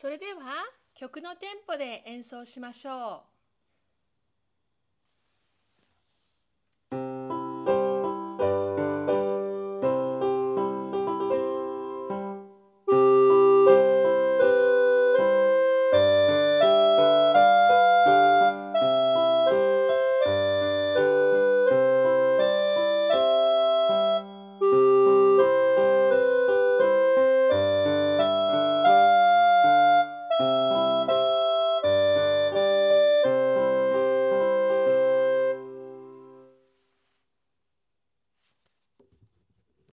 それでは曲のテンポで演奏しましょう。